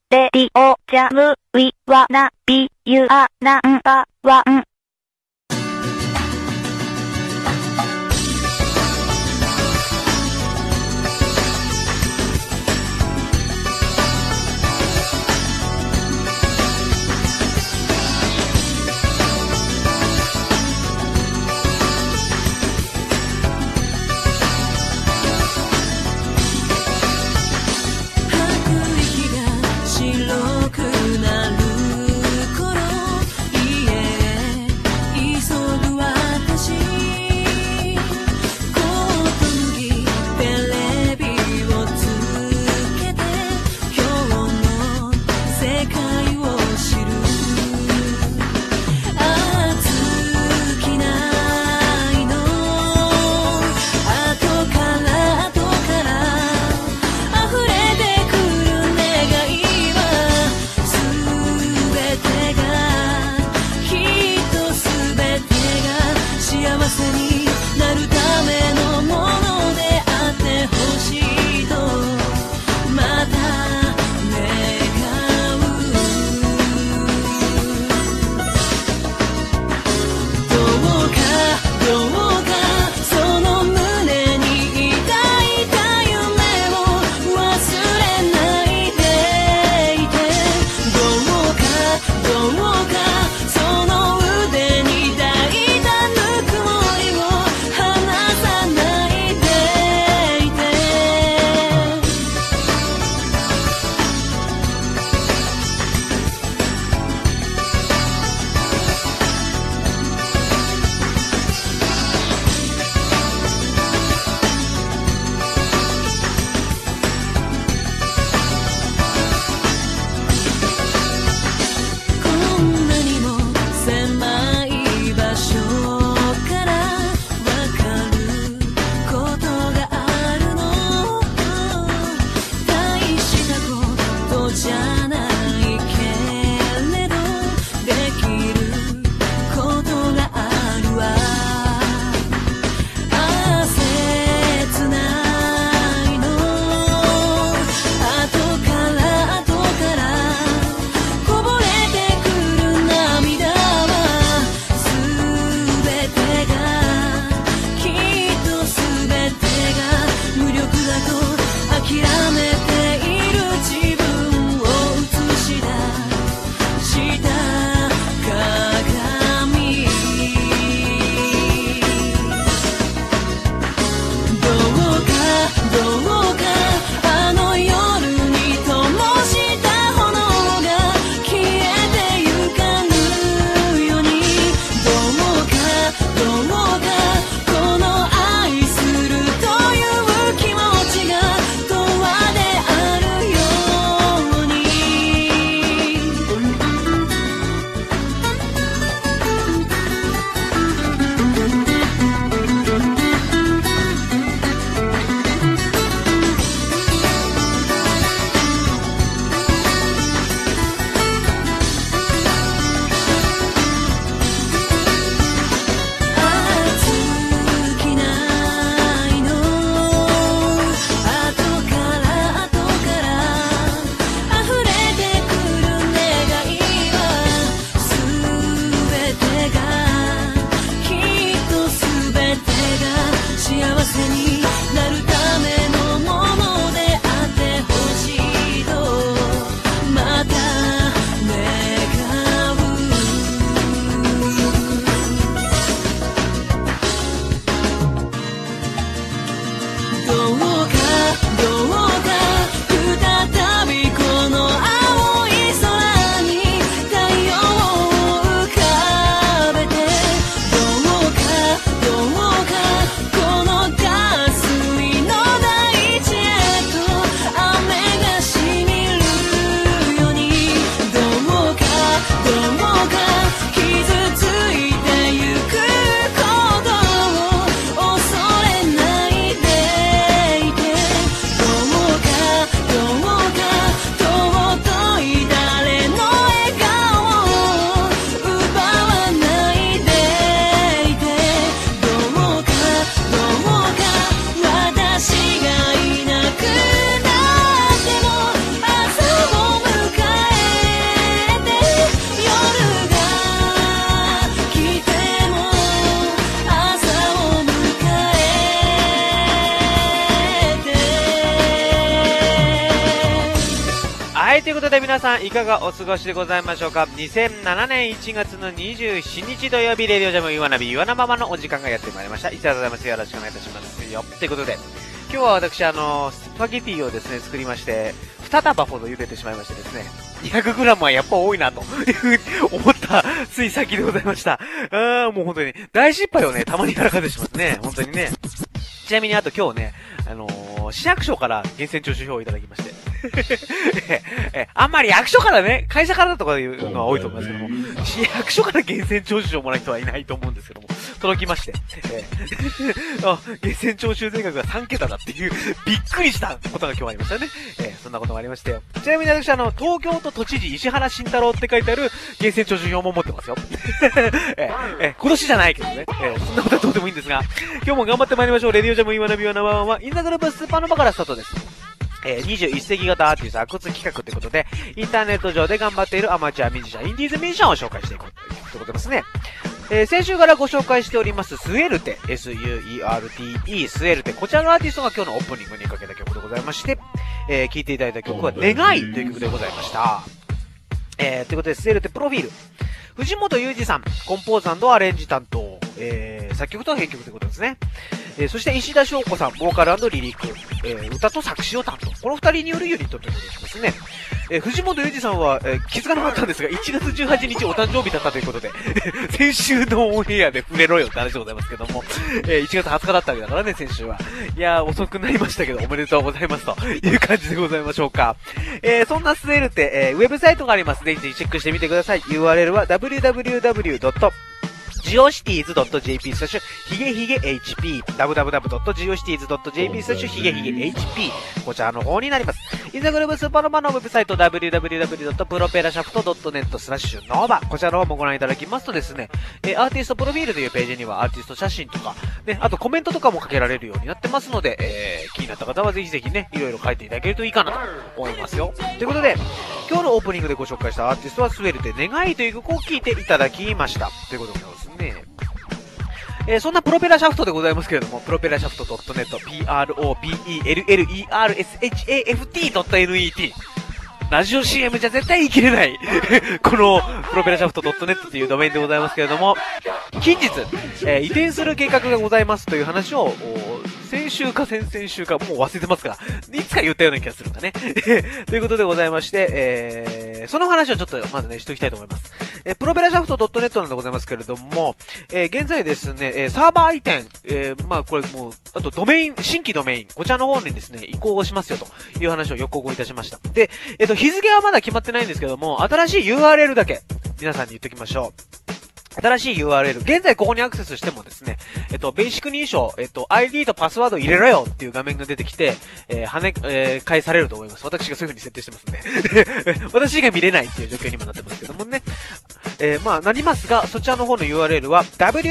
レディオジャムウィワナビユアナンバーワン。 白くなる頃家はい、ということで皆さんいかがお過ごしでございましょうか。2007年1月の27日土曜日、レディオジャムイワナビイワナママのお時間がやってまいりました。いつでございます。よろしくお願いいたしますよ。ということで、今日は私スパゲティをですね、作りまして、2束ほど茹でてしまいましてですね、200g はやっぱ多いなというふうに思ったつい先でございました。もう本当に大失敗をね、たまにやらかってしまってね、本当にね。ちなみにあと今日ね、市役所から源泉徴収票をいただきまして。あんまり役所からね、会社からとかいうのは多いと思いますけども、市役所から源泉徴収をもらう人はいないと思うんですけども、届きまして、源泉徴収税額が3桁だっていう、びっくりしたことが今日ありましたね。そんなことがありましてよ。ちなみに私東京都都知事石原慎太郎って書いてある源泉徴収票も持ってますよ。今年じゃないけどね。そんなことはどうでもいいんですが、今日も頑張ってまいりましょう。レディオジャムイワナビワナワンは、インザグループスーパーノバからスタートです。21世紀型アーティスト発掘企画ということで、インターネット上で頑張っているアマチュアミュージシャン、インディーズミュージシャンを紹介していこうということですね。先週からご紹介しております、スエルテ、S-U-E-R-T-E、スエルテ。こちらのアーティストが今日のオープニングにかけた曲でございまして、聴いていただいた曲は、願いという曲でございました。ということで、スエルテプロフィール。藤本裕二さん、コンポーズ&アレンジ担当、作曲と編曲ということですね。そして石田翔子さん、ボーカル&リリック、歌と作詞を担当。この二人によるユニットということですね。藤本裕二さんは、気づかなかったんですが、1月18日お誕生日だったということで、先週のオンエアで触れろよって話でございますけども、1月20日だったわけだからね、先週は。いやー、遅くなりましたけど、おめでとうございますという感じでございましょうか。そんなスエルテ、ウェブサイトがあります。ぜひぜひチェックしてみてください。URL は www.geocities.jp ヒゲヒゲ HP www.geocities.jp ヒゲヒゲ HP こちらの方になります。インザグループスーパーノバのウェブサイト www.propelashaft.net/nova こちらの方もご覧いただきますとですね、アーティストプロフィールというページにはアーティスト写真とか、ね、あとコメントとかも書けられるようになってますので、気になった方はぜひぜひね、いろいろ書いていただけるといいかなと思いますよ。ということで、今日のオープニングでご紹介したアーティストはスウェルテ願いという曲を聴いていただきました。ということでですね、そんなプロペラシャフトでございますけれども、プロペラシャフト .net、PROPELLERSHAFT.net ラジオ CM じゃ絶対言い切れないこのプロペラシャフト .net というドメインでございますけれども、近日、移転する計画がございますという話を、先週か先々週かもう忘れてますが、いつか言ったような気がするんだね。ということでございまして、その話をちょっとまずね、しておきたいと思います。プロペラシャフト .net なんでございますけれども、現在ですね、サーバー移転、これもう、あとドメイン、新規ドメイン、こちらの方にですね、移行をしますよという話を予告をいたしました。で、日付はまだ決まってないんですけども、新しい URL だけ、皆さんに言っておきましょう。新しい URL。現在ここにアクセスしてもですね、ベーシック認証、ID とパスワード入れろよっていう画面が出てきて、返されると思います。私がそういう風に設定してますんで。私が見れないっていう状況にもなってますけどもね。なりますが、そちらの方の URL は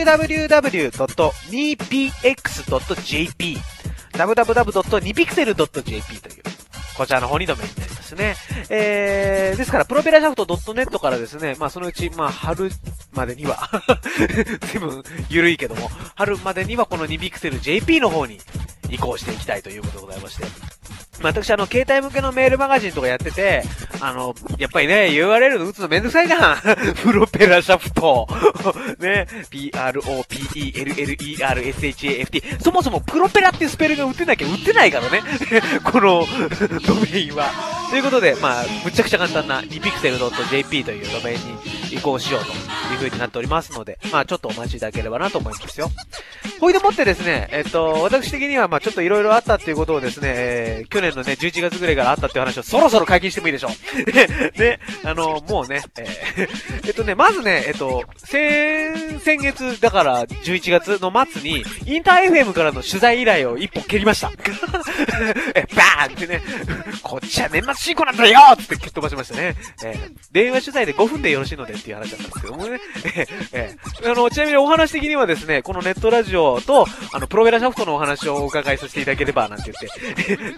www.nipx.jp www.nipixel.jp という、こちらの方にドメインになりますね。ですから、プロペラシャフト .net からですね、そのうち、春までには、随分緩いけども、春までにはこの 2pixel.jp の方に移行していきたいということでございまして。私携帯向けのメールマガジンとかやってて、やっぱりね、URL 打つのめんどくさいじゃん。プロペラシャフト。ね、PROPELLERSHAFT。そもそもプロペラっていうスペルが打てなきゃ打てないからね。このドメインは。ということで、むちゃくちゃ簡単な 2pixel.jp というドメインに移行しようという風になっておりますので、ちょっとお待ちいただければなと思いますよ。ほいでもってですね、私的にはちょっといろいろあったっていうことをですね、去年のね、11月ぐらいからあったっていう話をそろそろ解禁してもいいでしょう。ね、もうね、まずね、先月、だから11月の末に、インター FM からの取材依頼を一歩蹴りました。バーンってね、こっちは年末進行なんだよーって蹴っ飛ばしましたね。電話取材で5分でよろしいのでっていう話だったんですけどもね。ちなみにお話的にはですね、このネットラジオと、プロペラシャフトのお話をお伺いさせていただければ、なんて言って、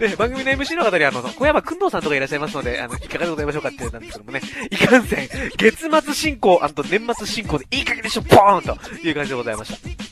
で、番組の MC の方に小山くんどうさんとかいらっしゃいますので、いかがでございましょうかって言ったんですけどもね、いかんせん、月末進行&年末進行でいい加減でしょ、ポーンという感じでございました。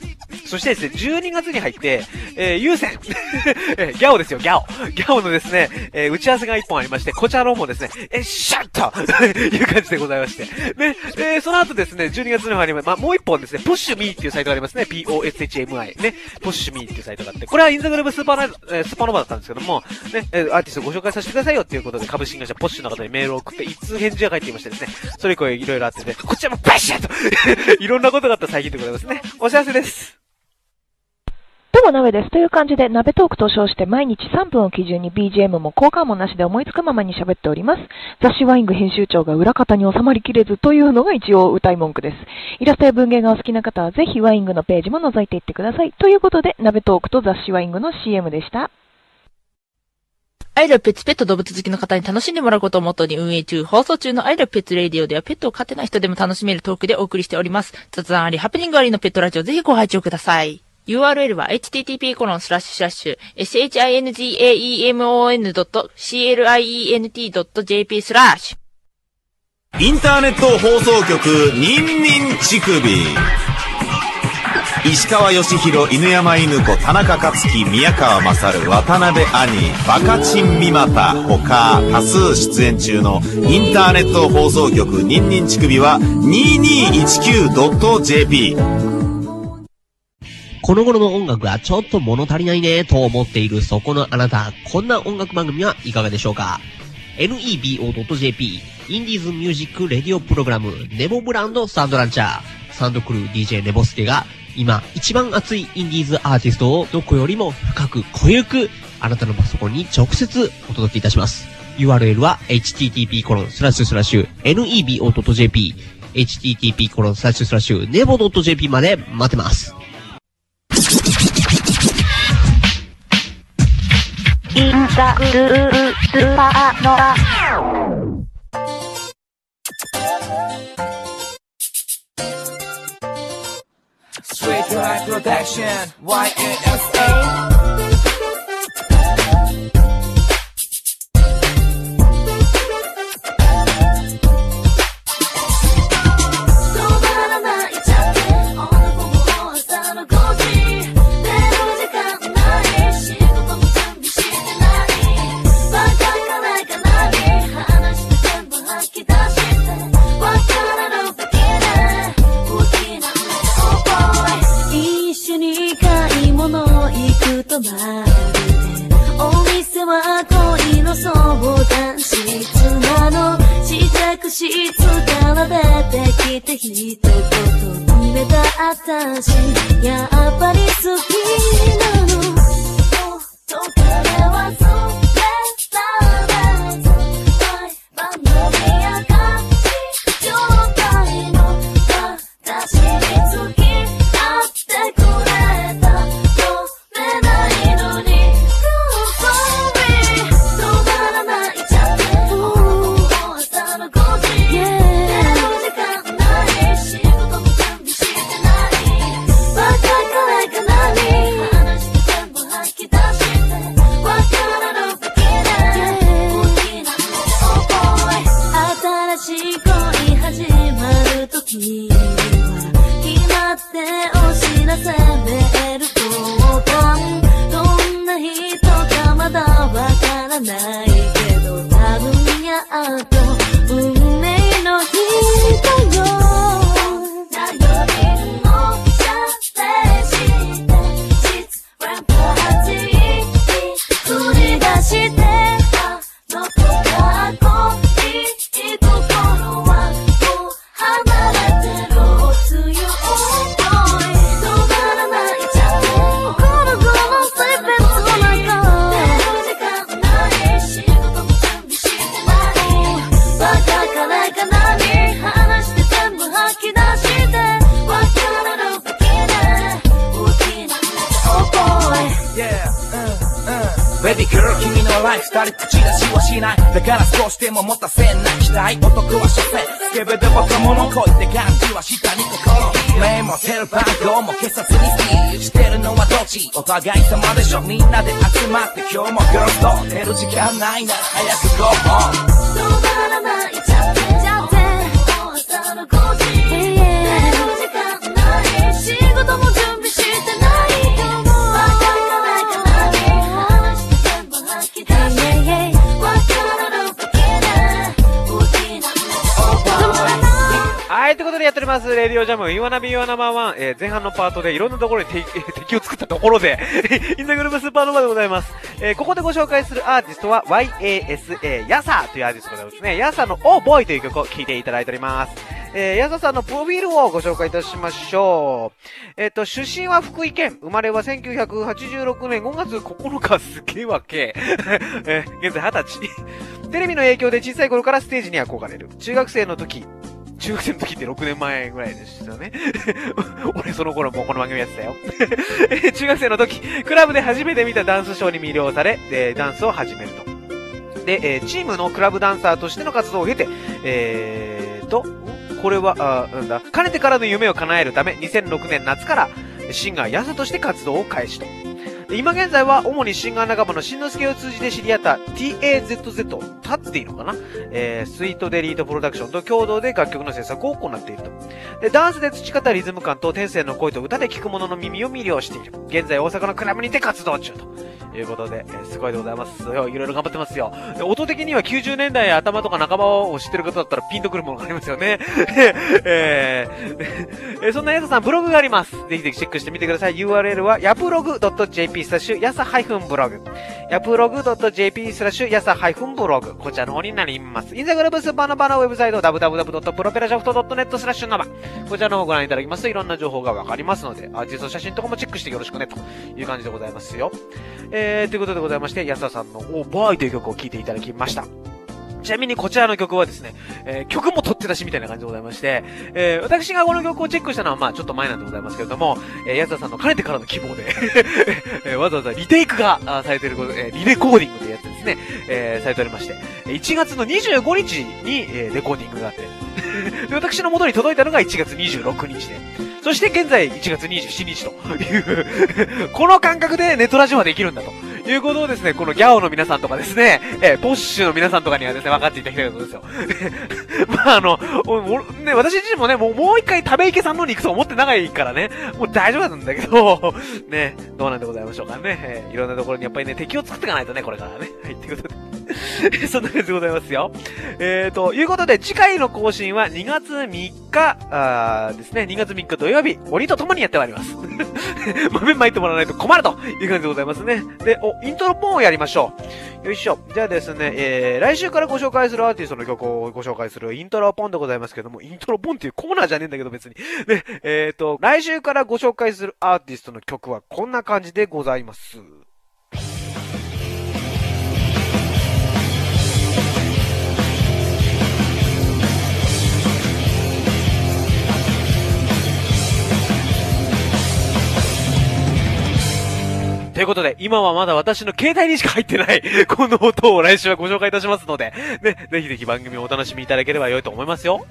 そしてですね、12月に入って、有線、ギャオですよ、ギャオのですね、打ち合わせが1本ありまして、こちらの方もですね、シャッという感じでございまして。で、その後ですね、12月の方にもう1本ですね、プッシュミーっていうサイトがありますね、POSHMI ね、プッシュミーっていうサイトがあって、これはインスタグラムスーパーノバだったんですけども、ね、アーティストをご紹介させてくださいよっていうことで、株式会社ポッシュの方にメールを送って、いつ返事が返っていましてですね、それ以降いろいろあってね、こちらもバシャッといろんなことがあった最近でございますね。お知らせです。 どうも、鍋です。という感じで、鍋トークと称して毎日3分を基準に BGM も効果もなしで思いつくままに喋っております。雑誌ワイング編集長が裏方に収まりきれずというのが一応歌い文句です。イラストや文芸がお好きな方はぜひワイングのページも覗いていってください。ということで、鍋トークと雑誌ワイングの CM でした。 アイラペッツペット動物好きの方に楽しんでもらうことをモットーに運営中、放送中のアイラペッツレディオではペットを飼ってない人でも楽しめるトークでお送りしております。雑談あり、ハプニングありのペットラジオぜひご拝聴ください。URL は http://shingaemon.client.jp/ インターネット放送局ニンニン乳首石川義弘、犬山犬子、田中克樹、宮川勝、渡辺兄、バカチン三股他多数出演中のインターネット放送局ニンニン乳首は 2219.jp。 この頃の音楽がちょっと物足りないねと思っているそこのあなた、こんな音楽番組はいかがでしょうか。 nebo.jp インディーズミュージックレディオプログラムネボブランドサンドランチャー、サンドクルー DJ ネボスケが今一番熱いインディーズアーティストをどこよりも深く濃ゆくあなたのパソコンに直接お届けいたします。 URL は http://nebo.jp http://nebo.jp まで待ってます。 インスタグルースーパーノバ Straight Drive Production YNSAお店は恋の相談室なの。試着室から出てきて一言決めた私、やっぱり好きなの。元彼はそれさないぞ。番組や歌詞状態の私に付き合ってくれた。Baby girl 君のライフ二人口出しはしない。だから少しでも持たせな期待。男は所詮スケベで若者恋って感じは下に心。メモテル番号も消さずにスキーしてるのはどっち。お互い様でしょ。みんなで集まって今日も Girls と寝る時間ないなら早く Go home。止まらないちゃってもう朝の5時。寝る時間ない。仕事も準備してない。 はい、ということでやっております、レディオジャム、イワナビイワナマワン、前半のパートでいろんなところに敵を作ったところで、インザグループスーパーノヴァでございます。ここでご紹介するアーティストは、YASA、ヤサというアーティストでございますね。ヤサのOh Boyという曲を聴いていただいております。ヤサさんのプロフィールをご紹介いたしましょう。出身は福井県、生まれは1986年5月9日、すげえわけ。現在20歳。テレビの影響で小さい頃からステージに憧れる。中学生の時って6年前ぐらいですよね。俺その頃もうこの番組やってたよ。中学生の時、クラブで初めて見たダンスショーに魅了され、ダンスを始めると。で、チームのクラブダンサーとしての活動を経て、これは、かねてからの夢を叶えるため、2006年夏からシンガーヤサとして活動を開始と。今現在は主にシンガー仲間のしんのすけを通じて知り合った TAZZ、タッツでいいのかな、スイートデリートプロダクションと共同で楽曲の制作を行っていると。で、ダンスで培ったリズム感と天性の声と歌で聴く者の耳を魅了している。現在大阪のクラブにて活動中ということで、すごいでございますよ。いろいろ頑張ってますよ。音的には90年代頭とか半ばを知ってる方だったらピンとくるものがありますよね。そんなヤサさんブログがあります。ぜひぜひチェックしてみてください。URL はyaplog.jp/ヤサブログ。yaplog.jp/ヤサブログ。こちらの方になります。インザグループスーパーノヴァのウェブサイト www.propellashaft.net/nova。こちらの方をご覧いただきますといろんな情報がわかりますので、アーティスト写真とかもチェックしてよろしくねという感じでございますよ。ということでございまして、ヤサさんのOh Boyという曲を聴いていただきました。ちなみにこちらの曲はですね、曲も取って出しみたいな感じでございまして、私がこの曲をチェックしたのはまあちょっと前なんでございますけれども、ヤサさんのかねてからの希望で、わざわざリテイクがされていること、リレコーディングというやつですね、されておりまして、1月の25日に、レコーディングがあって、で私の元に届いたのが1月26日で、そして現在1月27日という、この感覚でネットラジオはできるんだと。いうことをですね、このギャオの皆さんとかですね、ポッシュの皆さんとかにはですね、分かっていただきたいことですよ。まあね、私自身もね、もう一回食べ池さんのに行くと思ってないからね、もう大丈夫なんだけど、ね、どうなんでございましょうかね。いろんなところにやっぱりね、敵を作っていかないとね、これからね。はい、ということで。そんな感じでございますよ。ということで、次回の更新は2月3日、ですね、2月3日土曜日、鬼と共にやってまいります。豆まいてもらわないと困るという感じでございますね。で、イントロポンをやりましょう。よいしょ。じゃあですね、来週からご紹介するアーティストの曲をご紹介するイントロポンでございますけども、イントロポンっていうコーナーじゃねえんだけど別に。で、来週からご紹介するアーティストの曲はこんな感じでございます。ということで、今はまだ私の携帯にしか入ってない、この音を来週はご紹介いたしますので、ね、ぜひぜひ番組をお楽しみいただければ良いと思いますよ。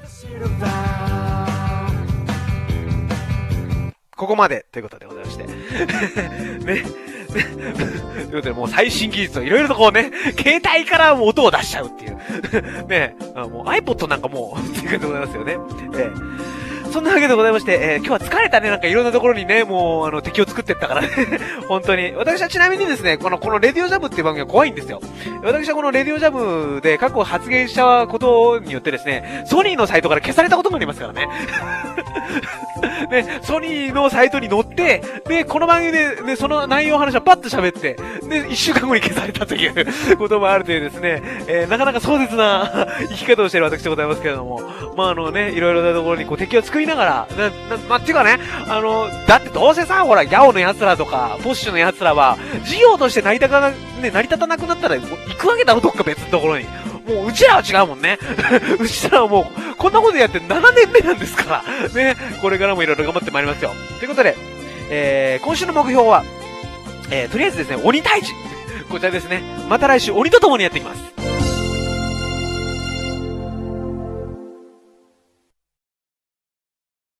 ここまで、ということでございまして。ね。ということで、もう最新技術をいろいろとこうね、携帯からも音を出しちゃうっていう。ね、もう iPod なんかもう、っていう感じでございますよね。そんなわけでございまして、今日は疲れたね、なんかいろんなところにね、もう、敵を作ってったからね。本当に。私はちなみにですね、このレディオジャムっていう番組は怖いんですよ。私はこのレディオジャムで過去発言したことによってですね、ソニーのサイトから消されたことがありますからね。ね、ソニーのサイトに載って、で、この番組で、ね、その内容の話をパッと喋って、で、1週間後に消されたということもあるというですね、なかなか壮絶な生き方をしている私でございますけれども、まあね、いろいろなところにこう敵を作りながら、っていうかね、だってどうせさ、ほら、ギャオの奴らとか、ポッシュの奴らは、事業として成り立たなくなったら、行くわけだろ、どっか別のところに。もう、うちらは違うもんね。うちらはもう、こんなことやって7年目なんですから。ね、これからもいろいろ頑張ってまいりますよ。ということで、今週の目標は、とりあえずですね、鬼退治。こちらですね。また来週、鬼と共にやっていきます。